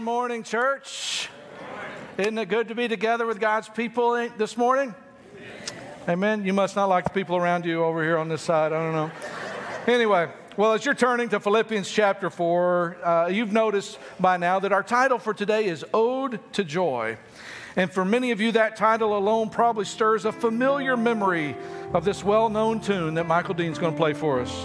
morning, church. Isn't it good to be together with God's people this morning? Amen. You must not like the people around you over here on this side. I don't know. Anyway, well, as you're turning to Philippians chapter 4, you've noticed by now that our title for today is Ode to Joy. And for many of you, that title alone probably stirs a familiar memory of this well-known tune that Michael Dean's going to play for us.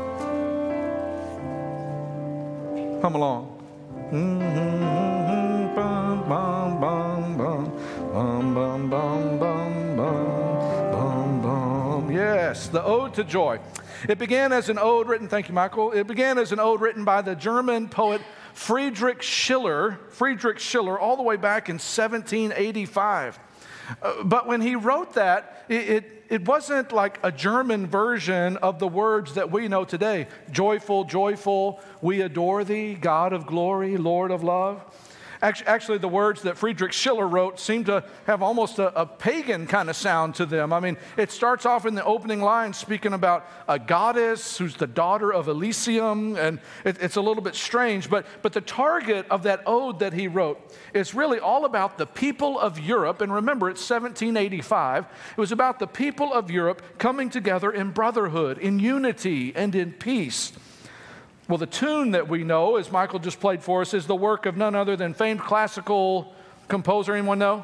Come along. Bum, bum, bum, bum, bum, bum, bum, bum, bum, bum. Yes, the Ode to Joy. It began as an ode written, thank you, Michael. It began as an ode written by the German poet Friedrich Schiller, all the way back in 1785. But when he wrote that, it wasn't like a German version of the words that we know today. Joyful, joyful, we adore thee, God of glory, Lord of love. Actually, the words that Friedrich Schiller wrote seem to have almost a pagan kind of sound to them. I mean, it starts off in the opening line speaking about a goddess who's the daughter of Elysium, and it's a little bit strange, but the target of that ode that he wrote is really all about the people of Europe, and remember, it's 1785. It was about the people of Europe coming together in brotherhood, in unity, and in peace. Well, the tune that we know, as Michael just played for us, is the work of none other than famed classical composer. Anyone know?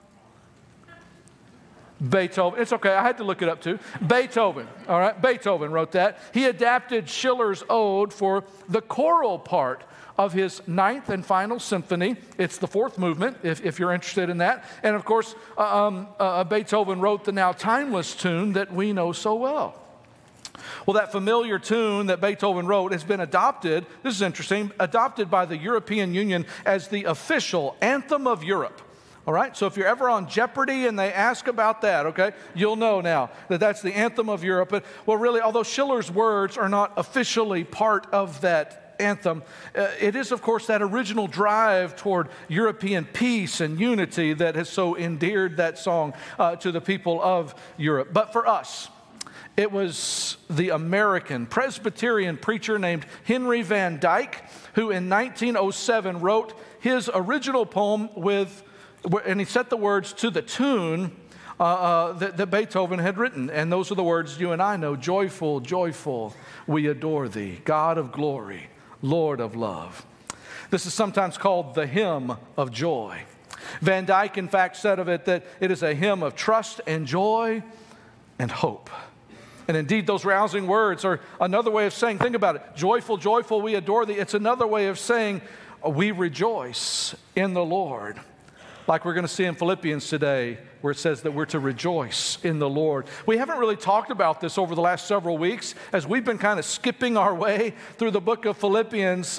Beethoven. It's okay, I had to look it up too. Beethoven, all right? Beethoven wrote that. He adapted Schiller's ode for the choral part of his ninth and final symphony. It's the fourth movement, if you're interested in that. And of course, Beethoven wrote the now timeless tune that we know so well. Well, that familiar tune that Beethoven wrote has been adopted, this is interesting, adopted by the European Union as the official anthem of Europe. All right, so if you're ever on Jeopardy and they ask about that, okay, you'll know now that that's the anthem of Europe. But, well, really, although Schiller's words are not officially part of that anthem, it is, of course, that original drive toward European peace and unity that has so endeared that song to the people of Europe. But for us, it was the American Presbyterian preacher named Henry Van Dyke who in 1907 wrote his original poem and he set the words to the tune that Beethoven had written. And those are the words you and I know. Joyful, joyful, we adore thee, God of glory, Lord of love. This is sometimes called the hymn of joy. Van Dyke, in fact, said of it that it is a hymn of trust and joy and hope. And indeed, those rousing words are another way of saying, think about it, joyful, joyful, we adore thee. It's another way of saying we rejoice in the Lord. Like we're going to see in Philippians today, where it says that we're to rejoice in the Lord. We haven't really talked about this over the last several weeks as we've been kind of skipping our way through the book of Philippians.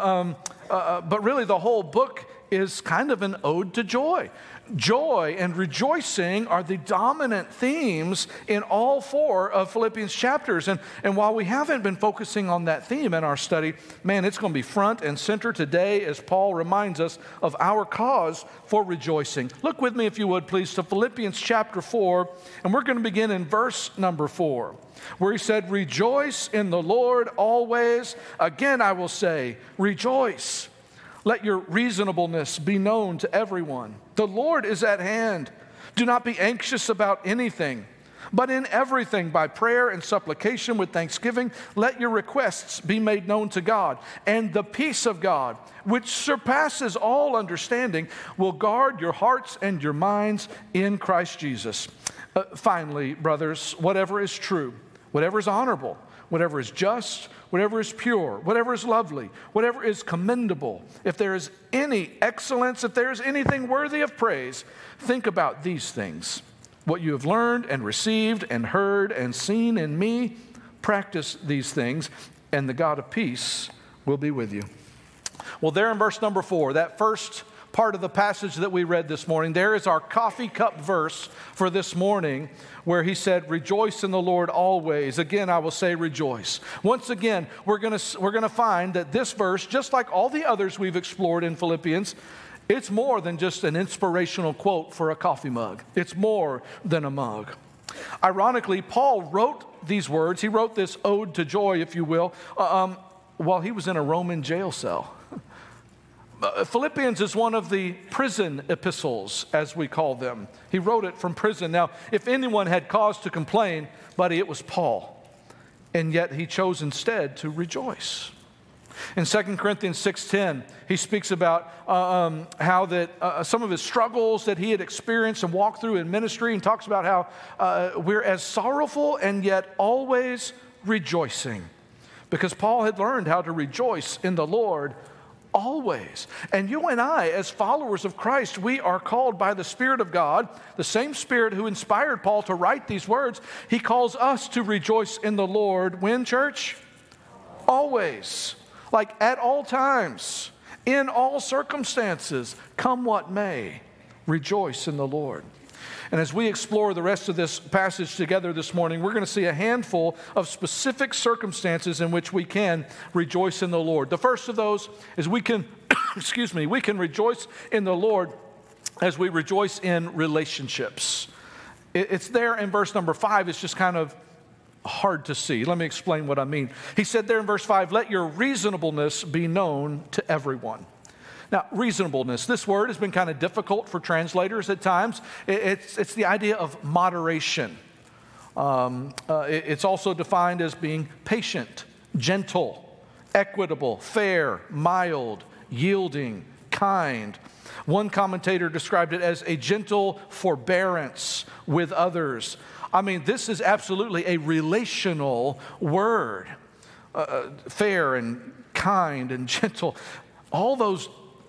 But really the whole book is kind of an ode to joy. Joy and rejoicing are the dominant themes in all four of Philippians chapters. And while we haven't been focusing on that theme in our study, man, it's going to be front and center today as Paul reminds us of our cause for rejoicing. Look with me, if you would, please, to Philippians chapter 4, and we're going to begin in verse number 4, where he said, "Rejoice in the Lord always. Again, I will say, rejoice. Let your reasonableness be known to everyone. The Lord is at hand. Do not be anxious about anything, but in everything by prayer and supplication with thanksgiving, let your requests be made known to God. And the peace of God, which surpasses all understanding, will guard your hearts and your minds in Christ Jesus." Finally, brothers, whatever is true, whatever is honorable, whatever is just, whatever is pure, whatever is lovely, whatever is commendable, if there is any excellence, if there is anything worthy of praise, think about these things. What you have learned and received and heard and seen in me, practice these things, and the God of peace will be with you. Well, there in verse number 4, that first part of the passage that we read this morning, there is our coffee cup verse for this morning, where he said, "Rejoice in the Lord always. Again, I will say rejoice." Once again, we're going to find that this verse, just like all the others we've explored in Philippians, it's more than just an inspirational quote for a coffee mug. It's more than a mug. Ironically, Paul wrote these words. He wrote this ode to joy, if you will, while he was in a Roman jail cell. Philippians is one of the prison epistles, as we call them. He wrote it from prison. Now, if anyone had cause to complain, buddy, it was Paul. And yet he chose instead to rejoice. In 2 Corinthians 6:10, he speaks about how that some of his struggles that he had experienced and walked through in ministry, and talks about how we're as sorrowful and yet always rejoicing. Because Paul had learned how to rejoice in the Lord always. And you and I, as followers of Christ, we are called by the Spirit of God, the same Spirit who inspired Paul to write these words. He calls us to rejoice in the Lord. When, church? Always. Like at all times, in all circumstances, come what may, rejoice in the Lord. And as we explore the rest of this passage together this morning, we're going to see a handful of specific circumstances in which we can rejoice in the Lord. The first of those is we can, we can rejoice in the Lord as we rejoice in relationships. It's there in verse number 5. It's just kind of hard to see. Let me explain what I mean. He said there in verse 5, let your reasonableness be known to everyone. Now, reasonableness, this word has been kind of difficult for translators at times. It's the idea of moderation. It's also defined as being patient, gentle, equitable, fair, mild, yielding, kind. One commentator described it as a gentle forbearance with others. I mean, this is absolutely a relational word. Fair and kind and gentle. All those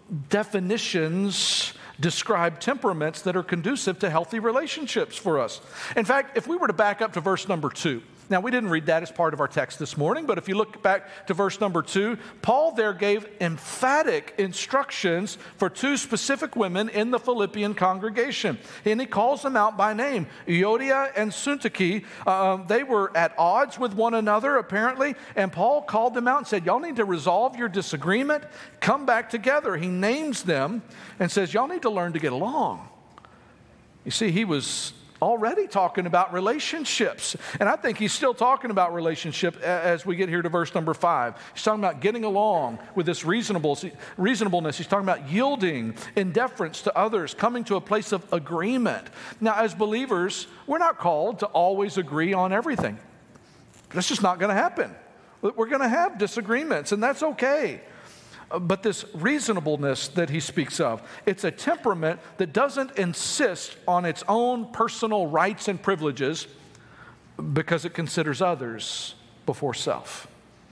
definitions describe temperaments that are conducive to healthy relationships for us. In fact, if we were to back up to verse number 2, now we didn't read that as part of our text this morning, but if you look back to verse number 2, Paul there gave emphatic instructions for two specific women in the Philippian congregation. And he calls them out by name, Euodia and Syntyche. They were at odds with one another, apparently, and Paul called them out and said, y'all need to resolve your disagreement, come back together. He names them and says, y'all need to learn to get along. You see, he was already talking about relationships. And I think he's still talking about relationship as we get here to verse number 5. He's talking about getting along with this reasonableness. He's talking about yielding in deference to others, coming to a place of agreement. Now, as believers, we're not called to always agree on everything. That's just not going to happen. We're going to have disagreements, and that's okay. But this reasonableness that he speaks of, it's a temperament that doesn't insist on its own personal rights and privileges because it considers others before self.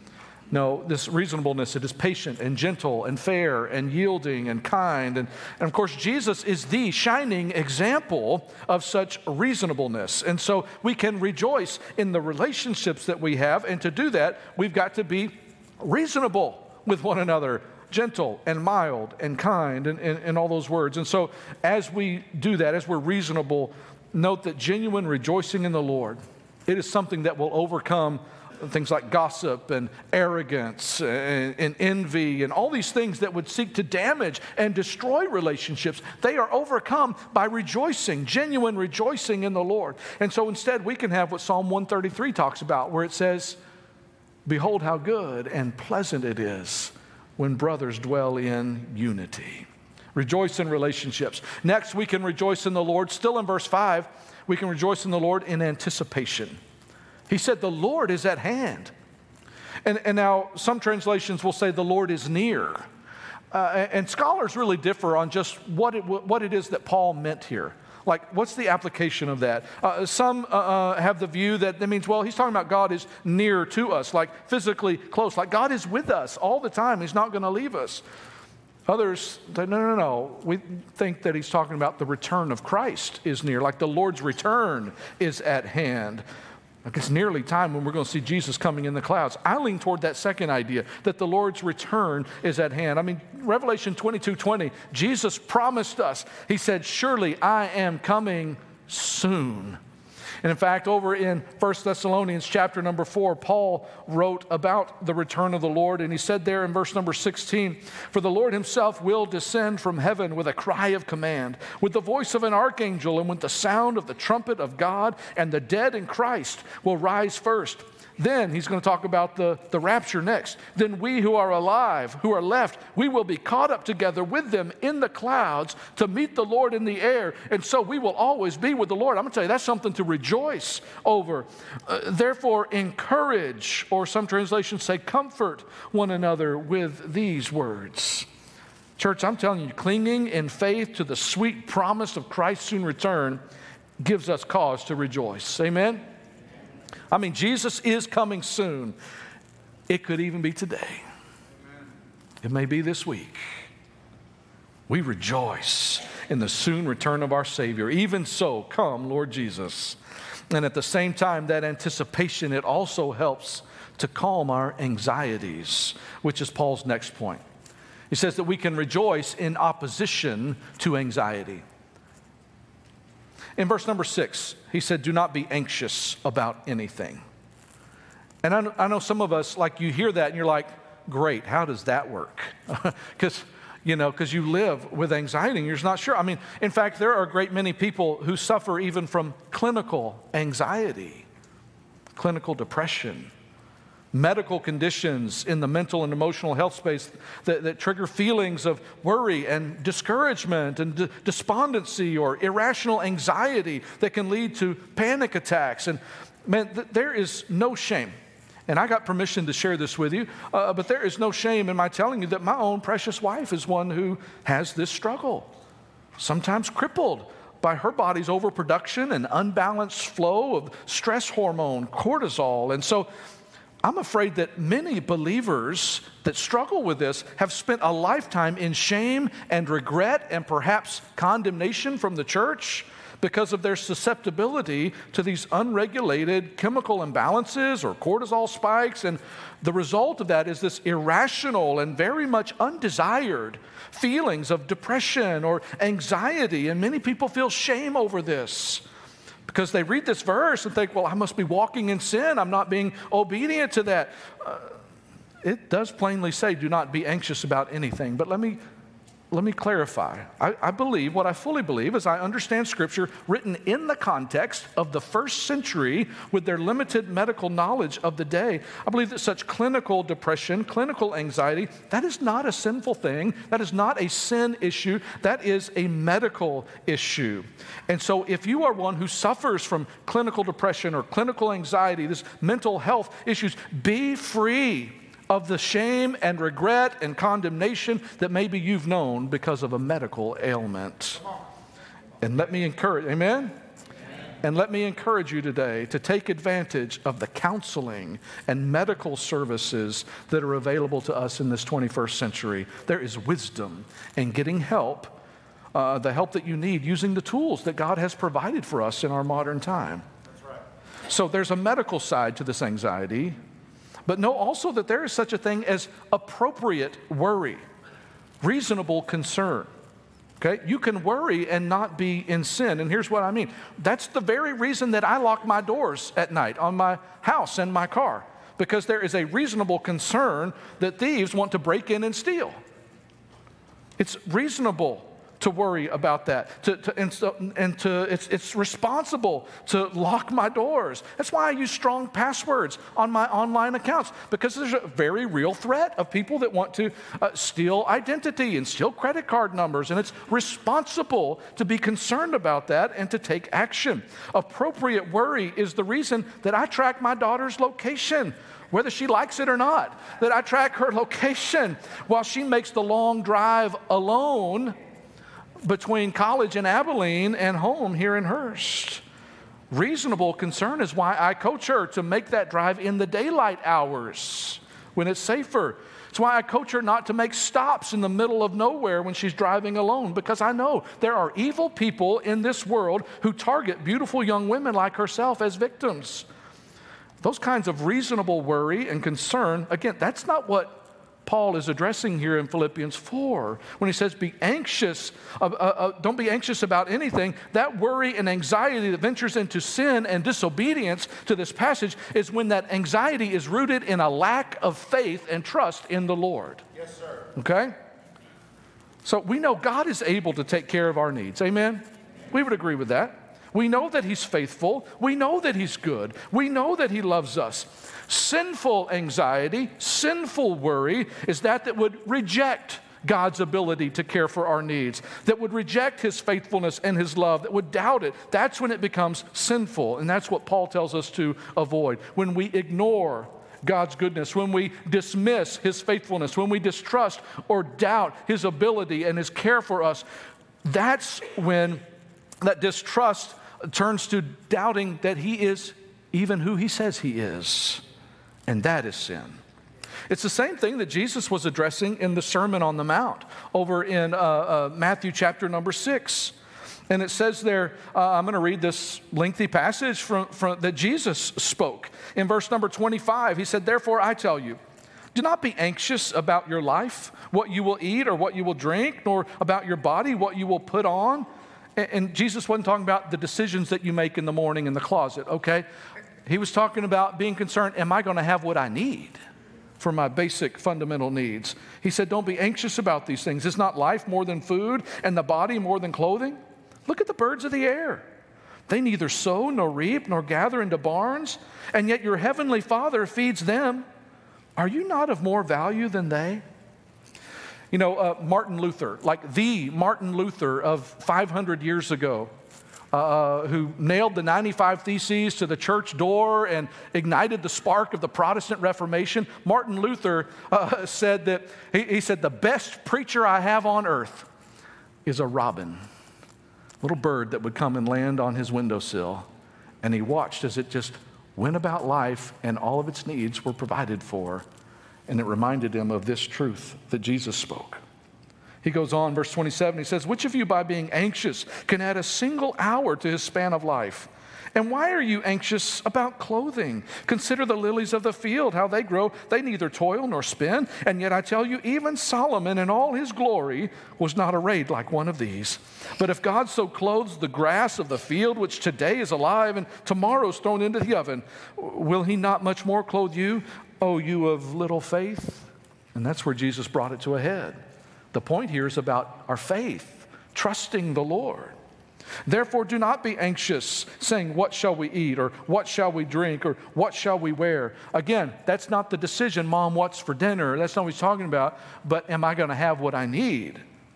No, this reasonableness, it is patient and gentle and fair and yielding and kind. And of course, Jesus is the shining example of such reasonableness. And so we can rejoice in the relationships that we have. And to do that, we've got to be reasonable with one another, gentle and mild and kind and all those words. And so as we do that, as we're reasonable, note that genuine rejoicing in the Lord, it is something that will overcome things like gossip and arrogance and envy and all these things that would seek to damage and destroy relationships. They are overcome by rejoicing, genuine rejoicing in the Lord. And so instead we can have what Psalm 133 talks about, where it says, behold how good and pleasant it is when brothers dwell in unity. Rejoice in relationships. Next, we can rejoice in the Lord. Still in verse 5, we can rejoice in the Lord in anticipation. He said, the Lord is at hand. And now some translations will say the Lord is near. And scholars really differ on just what it is that Paul meant here. Like, what's the application of that? Some have the view that means, well, he's talking about God is near to us, like physically close, like God is with us all the time. He's not going to leave us. Others say, no. We think that he's talking about the return of Christ is near, like the Lord's return is at hand. Like it's nearly time when we're going to see Jesus coming in the clouds. I lean toward that second idea, that the Lord's return is at hand. I mean, Revelation 22:20, Jesus promised us. He said, surely I am coming soon. And in fact, over in 1 Thessalonians chapter number 4, Paul wrote about the return of the Lord. And he said there in verse number 16, for the Lord himself will descend from heaven with a cry of command, with the voice of an archangel, and with the sound of the trumpet of God, and the dead in Christ will rise first. Then he's going to talk about the rapture next. Then we who are alive, who are left, we will be caught up together with them in the clouds to meet the Lord in the air. And so we will always be with the Lord. I'm going to tell you, that's something to rejoice over. Therefore, encourage, or some translations say comfort one another with these words. Church, I'm telling you, clinging in faith to the sweet promise of Christ's soon return gives us cause to rejoice. Amen? I mean, Jesus is coming soon. It could even be today. It may be this week. We rejoice in the soon return of our Savior. Even so, come, Lord Jesus. And at the same time, that anticipation, it also helps to calm our anxieties, which is Paul's next point. He says that we can rejoice in opposition to anxiety. In verse number 6, he said, do not be anxious about anything. And I know some of us, like, you hear that and you're like, great, how does that work? Because you live with anxiety and you're just not sure. I mean, in fact, there are a great many people who suffer even from clinical anxiety, clinical depression, medical conditions in the mental and emotional health space that trigger feelings of worry and discouragement and despondency or irrational anxiety that can lead to panic attacks. And man, there is no shame. And I got permission to share this with you, but there is no shame in my telling you that my own precious wife is one who has this struggle, sometimes crippled by her body's overproduction and unbalanced flow of stress hormone, cortisol. And so I'm afraid that many believers that struggle with this have spent a lifetime in shame and regret and perhaps condemnation from the church because of their susceptibility to these unregulated chemical imbalances or cortisol spikes. And the result of that is this irrational and very much undesired feelings of depression or anxiety. And many people feel shame over this, because they read this verse and think, well, I must be walking in sin. I'm not being obedient to that. It does plainly say, do not be anxious about anything. But let me clarify. I believe, what I fully believe is I understand Scripture written in the context of the first century with their limited medical knowledge of the day. I believe that such clinical depression, clinical anxiety, that is not a sinful thing. That is not a sin issue. That is a medical issue. And so if you are one who suffers from clinical depression or clinical anxiety, this mental health issues, be free of the shame and regret and condemnation that maybe you've known because of a medical ailment. And let me encourage, amen? And let me encourage you today to take advantage of the counseling and medical services that are available to us in this 21st century. There is wisdom in getting help, the help that you need using the tools that God has provided for us in our modern time. That's right. So there's a medical side to this anxiety. But know also that there is such a thing as appropriate worry, reasonable concern. Okay? You can worry and not be in sin. And here's what I mean. That's the very reason that I lock my doors at night on my house and my car, because there is a reasonable concern that thieves want to break in and steal. It's reasonable to worry about that. It's responsible to lock my doors. That's why I use strong passwords on my online accounts, because there's a very real threat of people that want to steal identity and steal credit card numbers, and it's responsible to be concerned about that and to take action. Appropriate worry is the reason that I track my daughter's location, whether she likes it or not, that I track her location while she makes the long drive alone between college in Abilene and home here in Hurst. Reasonable concern is why I coach her to make that drive in the daylight hours when it's safer. It's why I coach her not to make stops in the middle of nowhere when she's driving alone, because I know there are evil people in this world who target beautiful young women like herself as victims. Those kinds of reasonable worry and concern, again, that's not what Paul is addressing here in Philippians 4 when he says, be anxious, don't be anxious about anything. That worry and anxiety that ventures into sin and disobedience to this passage is when that anxiety is rooted in a lack of faith and trust in the Lord. Yes, sir. Okay? So we know God is able to take care of our needs. Amen? We would agree with that. We know that He's faithful. We know that He's good. We know that He loves us. Sinful anxiety, sinful worry is that would reject God's ability to care for our needs, that would reject His faithfulness and His love, that would doubt it. That's when it becomes sinful, and that's what Paul tells us to avoid. When we ignore God's goodness, when we dismiss His faithfulness, when we distrust or doubt His ability and His care for us, that's when that distrust turns to doubting that He is even who He says He is, and that is sin. It's the same thing that Jesus was addressing in the Sermon on the Mount over in Matthew chapter number 6. And it says there, I'm going to read this lengthy passage from that Jesus spoke. In verse number 25, He said, "Therefore I tell you, do not be anxious about your life, what you will eat or what you will drink, nor about your body, what you will put on." And Jesus wasn't talking about the decisions that you make in the morning in the closet, okay? He was talking about being concerned, am I going to have what I need for my basic fundamental needs? He said, don't be anxious about these things. Is not life more than food and the body more than clothing? Look at the birds of the air. They neither sow nor reap nor gather into barns, and yet your heavenly Father feeds them. Are you not of more value than they? You know, Martin Luther, like the Martin Luther of 500 years ago, who nailed the 95 Theses to the church door and ignited the spark of the Protestant Reformation. Martin Luther said that, he said, the best preacher I have on earth is a robin, little bird that would come and land on his windowsill. And he watched as it just went about life and all of its needs were provided for. And it reminded him of this truth that Jesus spoke. He goes on, verse 27, he says, which of you by being anxious can add a single hour to his span of life? And why are you anxious about clothing? Consider the lilies of the field, how they grow. They neither toil nor spin. And yet I tell you, even Solomon in all his glory was not arrayed like one of these. But if God so clothes the grass of the field, which today is alive and tomorrow is thrown into the oven, will He not much more clothe you, O you of little faith? And that's where Jesus brought it to a head. The point here is about our faith, trusting the Lord. Therefore, do not be anxious, saying, what shall we eat, or what shall we drink, or what shall we wear? Again, that's not the decision, Mom, what's for dinner? That's not what He's talking about. But am I going to have what I need?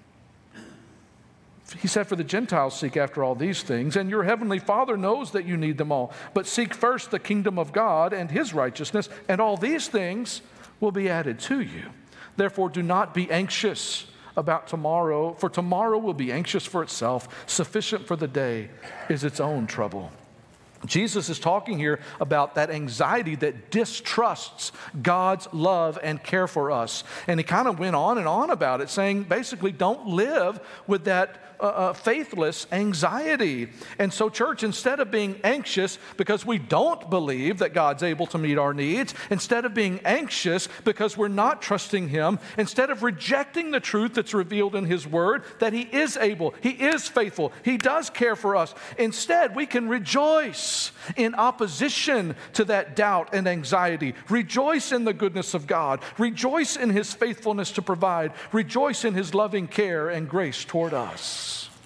He said, for the Gentiles seek after all these things, and your heavenly Father knows that you need them all. But seek first the kingdom of God and His righteousness, and all these things will be added to you. Therefore, do not be anxious about tomorrow, for tomorrow will be anxious for itself. Sufficient for the day is its own trouble. Jesus is talking here about that anxiety that distrusts God's love and care for us. And He kind of went on and on about it, saying basically don't live with that faithless anxiety. And so, church, instead of being anxious because we don't believe that God's able to meet our needs, instead of being anxious because we're not trusting Him, instead of rejecting the truth that's revealed in His Word, that He is able, He is faithful, He does care for us, instead we can rejoice in opposition to that doubt and anxiety. Rejoice in the goodness of God. Rejoice in His faithfulness to provide. Rejoice in His loving care and grace toward us.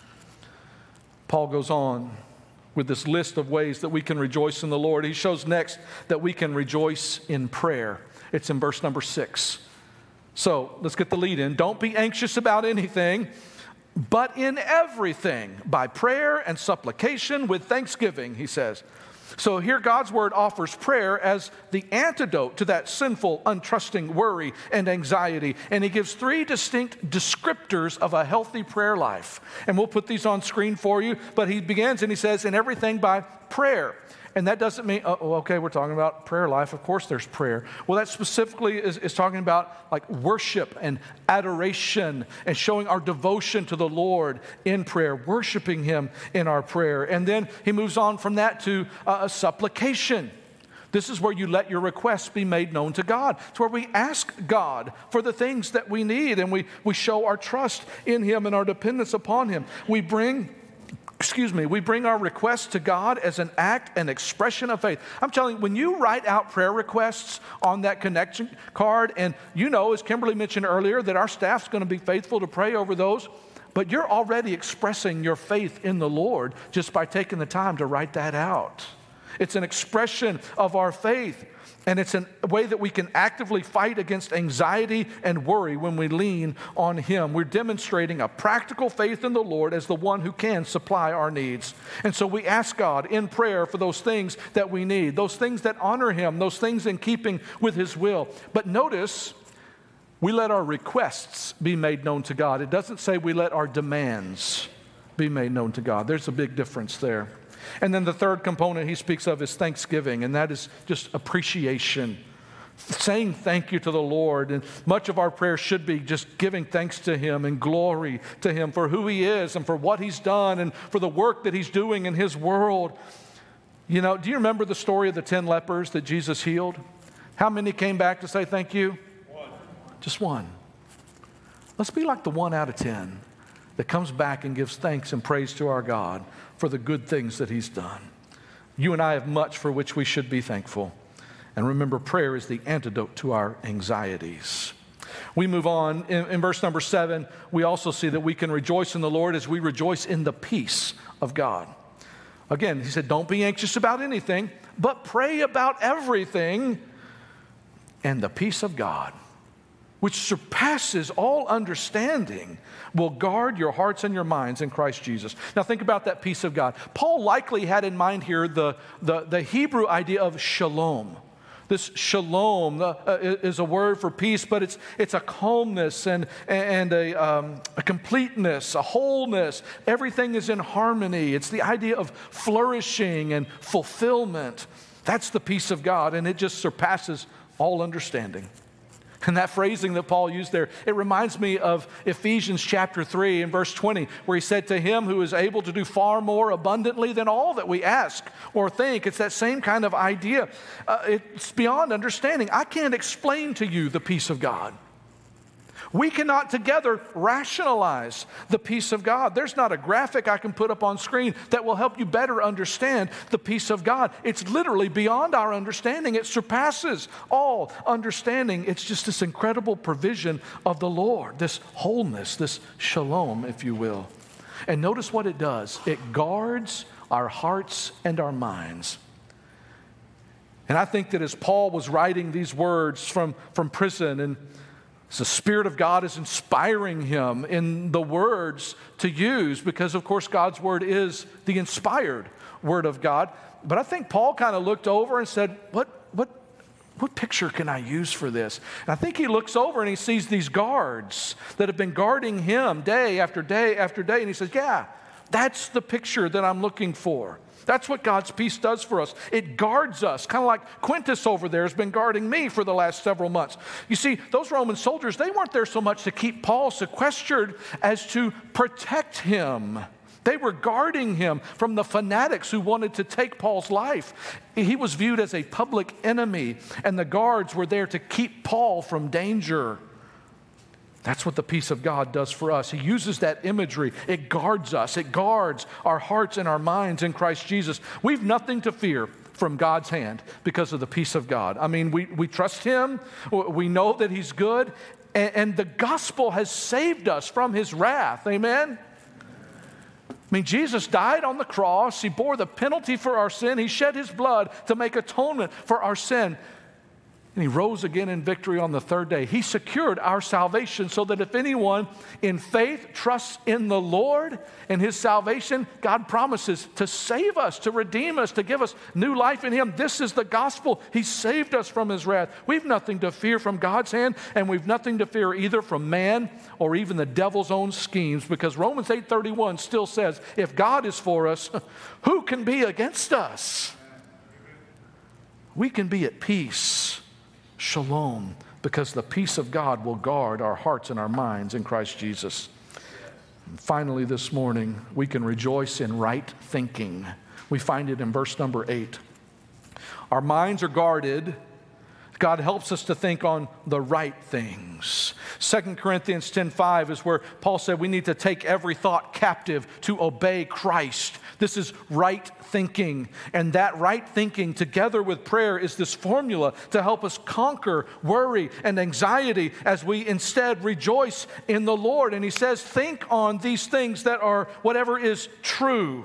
Paul goes on with this list of ways that we can rejoice in the Lord. He shows next that we can rejoice in prayer. It's in verse number 6. So let's get the lead in. Don't be anxious about anything, but in everything, by prayer and supplication with thanksgiving, he says. So here God's Word offers prayer as the antidote to that sinful, untrusting worry and anxiety. And He gives 3 distinct descriptors of a healthy prayer life. And we'll put these on screen for you. But He begins and He says, in everything by prayer. And that doesn't mean, okay, we're talking about prayer life. Of course there's prayer. Well, that specifically is talking about like worship and adoration and showing our devotion to the Lord in prayer, worshiping Him in our prayer. And then he moves on from that to a supplication. This is where you let your requests be made known to God. It's where we ask God for the things that we need, and we show our trust in Him and our dependence upon Him. We bring our requests to God as an act, an expression of faith. I'm telling you, when you write out prayer requests on that connection card, and you know, as Kimberly mentioned earlier, that our staff's going to be faithful to pray over those, but you're already expressing your faith in the Lord just by taking the time to write that out. It's an expression of our faith, and it's a way that we can actively fight against anxiety and worry when we lean on Him. We're demonstrating a practical faith in the Lord as the one who can supply our needs. And so we ask God in prayer for those things that we need, those things that honor Him, those things in keeping with His will. But notice, we let our requests be made known to God. It doesn't say we let our demands be made known to God. There's a big difference there. And then the third component he speaks of is thanksgiving, and that is just appreciation. Saying thank you to the Lord. And much of our prayer should be just giving thanks to Him and glory to Him for who He is and for what He's done and for the work that He's doing in His world. You know, do you remember the story of the 10 lepers that Jesus healed? How many came back to say thank you? One. Just one. Let's be like the 1 out of 10 that comes back and gives thanks and praise to our God for the good things that He's done. You and I have much for which we should be thankful. And remember, prayer is the antidote to our anxieties. We move on. In verse number 7, we also see that we can rejoice in the Lord as we rejoice in the peace of God. Again, he said, don't be anxious about anything, but pray about everything. And the peace of God, which surpasses all understanding, will guard your hearts and your minds in Christ Jesus. Now think about that peace of God. Paul likely had in mind here the Hebrew idea of shalom. This shalom is a word for peace, but it's a calmness and a completeness, a wholeness. Everything is in harmony. It's the idea of flourishing and fulfillment. That's the peace of God, and it just surpasses all understanding. And that phrasing that Paul used there, it reminds me of Ephesians chapter 3 and verse 20, where he said, to Him who is able to do far more abundantly than all that we ask or think. It's that same kind of idea. It's beyond understanding. I can't explain to you the peace of God. We cannot together rationalize the peace of God. There's not a graphic I can put up on screen that will help you better understand the peace of God. It's literally beyond our understanding. It surpasses all understanding. It's just this incredible provision of the Lord, this wholeness, this shalom, if you will. And notice what it does. It guards our hearts and our minds. And I think that as Paul was writing these words from prison, and the Spirit of God is inspiring him in the words to use, because of course God's Word is the inspired Word of God. But I think Paul kind of looked over and said, what picture can I use for this? And I think he looks over and he sees these guards that have been guarding him day after day after day. And he says, yeah, that's the picture that I'm looking for. That's what God's peace does for us. It guards us, kind of like Quintus over there has been guarding me for the last several months. You see, those Roman soldiers, they weren't there so much to keep Paul sequestered as to protect him. They were guarding him from the fanatics who wanted to take Paul's life. He was viewed as a public enemy, and the guards were there to keep Paul from danger. That's what the peace of God does for us. He uses that imagery. It guards us. It guards our hearts and our minds in Christ Jesus. We've nothing to fear from God's hand because of the peace of God. I mean, we trust Him. We know that He's good. And the gospel has saved us from His wrath. Amen? I mean, Jesus died on the cross. He bore the penalty for our sin. He shed His blood to make atonement for our sin. And He rose again in victory on the third day. He secured our salvation so that if anyone in faith trusts in the Lord and His salvation, God promises to save us, to redeem us, to give us new life in Him. This is the gospel. He saved us from His wrath. We've nothing to fear from God's hand, and we've nothing to fear either from man or even the devil's own schemes, because Romans 8:31 still says, if God is for us, who can be against us? We can be at peace. Shalom, because the peace of God will guard our hearts and our minds in Christ Jesus. And finally, this morning, we can rejoice in right thinking. We find it in verse number 8. Our minds are guarded. God helps us to think on the right things. 2 Corinthians 10:5 is where Paul said we need to take every thought captive to obey Christ. This is right thinking. And that right thinking together with prayer is this formula to help us conquer worry and anxiety as we instead rejoice in the Lord. And he says, think on these things that are whatever is true.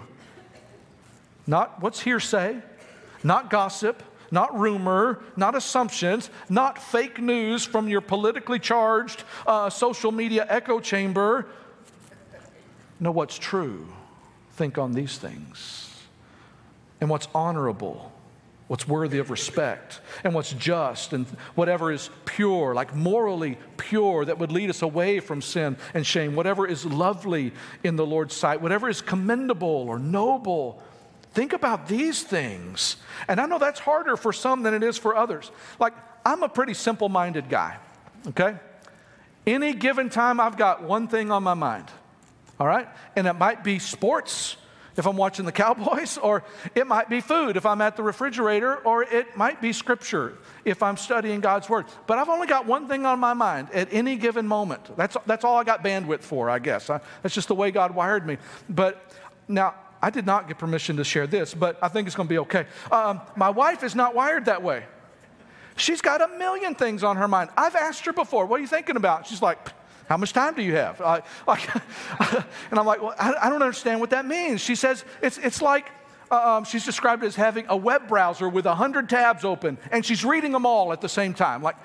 Not what's hearsay, not gossip, not rumor, not assumptions, not fake news from your politically charged social media echo chamber. Know what's true. Think on these things. And what's honorable, what's worthy of respect, and what's just, and whatever is pure, like morally pure, that would lead us away from sin and shame, whatever is lovely in the Lord's sight, whatever is commendable or noble. Think about these things. And I know that's harder for some than it is for others. Like, I'm a pretty simple-minded guy, okay? Any given time, I've got one thing on my mind, all right? And it might be sports, if I'm watching the Cowboys, or it might be food if I'm at the refrigerator, or it might be scripture if I'm studying God's Word. But I've only got one thing on my mind at any given moment. That's all I got bandwidth for, I guess. That's just the way God wired me. But now, I did not get permission to share this, but I think it's going to be okay. My wife is not wired that way. She's got a million things on her mind. I've asked her before, what are you thinking about? She's like, how much time do you have? And I'm like, well, I don't understand what that means. She says, it's like, she's described it as having a web browser with 100 tabs open, and she's reading them all at the same time. Like,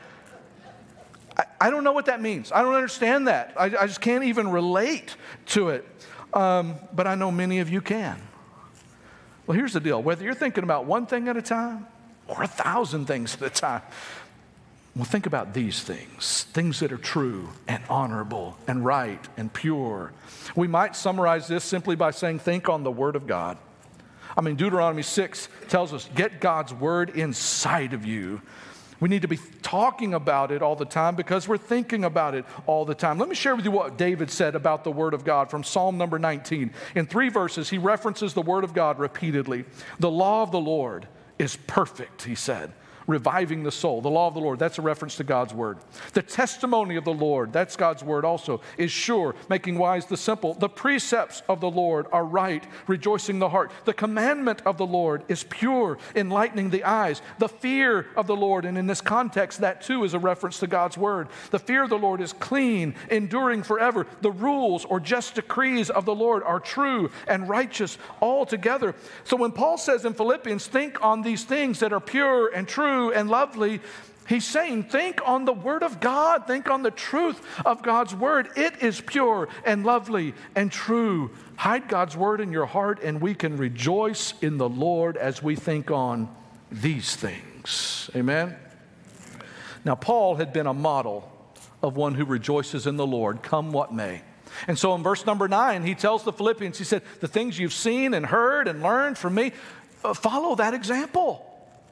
I don't know what that means. I don't understand that. I just can't even relate to it. But I know many of you can. Well, here's the deal. Whether you're thinking about one thing at a time or 1,000 things at a time, well, think about these things that are true and honorable and right and pure. We might summarize this simply by saying, think on the Word of God. I mean, Deuteronomy 6 tells us, get God's Word inside of you. We need to be talking about it all the time because we're thinking about it all the time. Let me share with you what David said about the Word of God from Psalm number 19. In 3 verses, he references the Word of God repeatedly. The law of the Lord is perfect, he said, reviving the soul. The law of the Lord, that's a reference to God's Word. The testimony of the Lord, that's God's Word also, is sure, making wise the simple. The precepts of the Lord are right, rejoicing the heart. The commandment of the Lord is pure, enlightening the eyes. The fear of the Lord, and in this context, that too is a reference to God's Word. The fear of the Lord is clean, enduring forever. The rules or just decrees of the Lord are true and righteous altogether. So when Paul says in Philippians, think on these things that are pure and true and lovely, he's saying, think on the Word of God. Think on the truth of God's Word. It is pure and lovely and true. Hide God's Word in your heart, and we can rejoice in the Lord as we think on these things. Amen? Now, Paul had been a model of one who rejoices in the Lord, come what may. And so in verse number 9, he tells the Philippians, he said, the things you've seen and heard and learned from me, follow that example.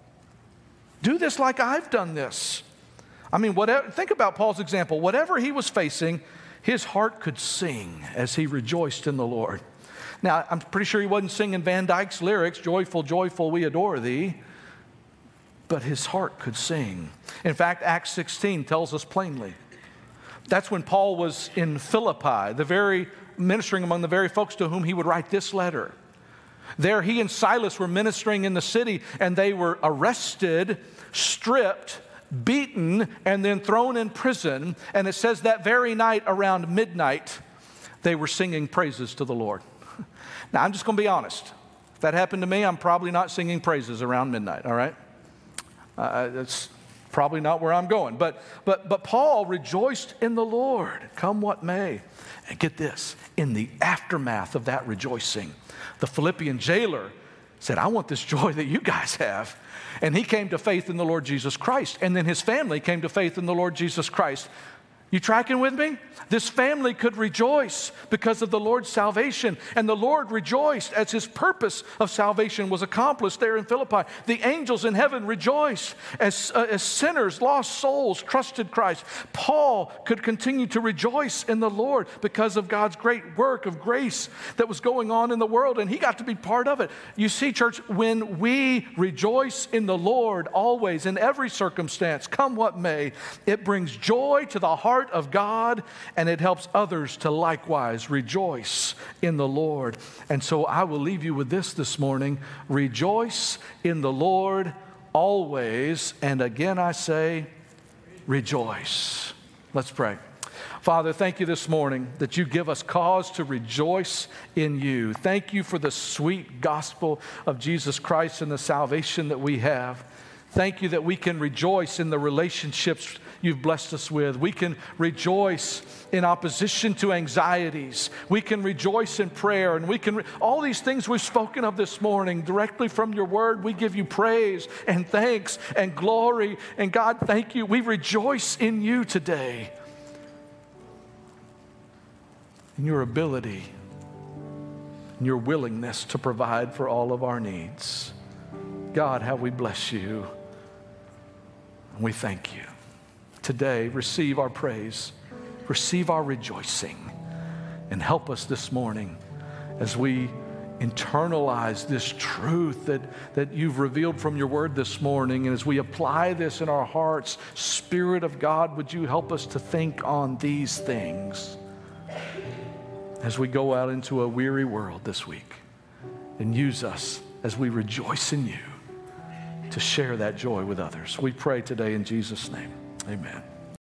Do this like I've done this. I mean, think about Paul's example. Whatever he was facing, his heart could sing as he rejoiced in the Lord. Now, I'm pretty sure he wasn't singing Van Dyke's lyrics, joyful, joyful, we adore thee. But his heart could sing. In fact, Acts 16 tells us plainly. That's when Paul was in Philippi, ministering among the very folks to whom he would write this letter. There, he and Silas were ministering in the city, and they were arrested, stripped, beaten, and then thrown in prison. And it says that very night around midnight, they were singing praises to the Lord. Now, I'm just going to be honest. If that happened to me, I'm probably not singing praises around midnight, all right? That's probably not where I'm going. But Paul rejoiced in the Lord, come what may. And get this, in the aftermath of that rejoicing, the Philippian jailer said, I want this joy that you guys have. And he came to faith in the Lord Jesus Christ. And then his family came to faith in the Lord Jesus Christ. You tracking with me? This family could rejoice because of the Lord's salvation. And the Lord rejoiced as his purpose of salvation was accomplished there in Philippi. The angels in heaven rejoiced as sinners, lost souls, trusted Christ. Paul could continue to rejoice in the Lord because of God's great work of grace that was going on in the world. And he got to be part of it. You see, church, when we rejoice in the Lord always, in every circumstance, come what may, it brings joy to the heart heart of God, and it helps others to likewise rejoice in the Lord. And so I will leave you with this morning. Rejoice in the Lord always. And again I say, rejoice. Let's pray. Father, thank you this morning that you give us cause to rejoice in you. Thank you for the sweet gospel of Jesus Christ and the salvation that we have. Thank you that we can rejoice in the relationships you've blessed us with. We can rejoice in opposition to anxieties. We can rejoice in prayer, and we can all these things we've spoken of this morning directly from your word. We give you praise and thanks and glory. And God, thank you. We rejoice in you today, in your ability, in your willingness to provide for all of our needs. God, how we bless you. And we thank you. Today, receive our praise, receive our rejoicing, and help us this morning as we internalize this truth that you've revealed from your word this morning. And as we apply this in our hearts, Spirit of God, would you help us to think on these things as we go out into a weary world this week, and use us as we rejoice in you to share that joy with others. We pray today in Jesus' name. Amen.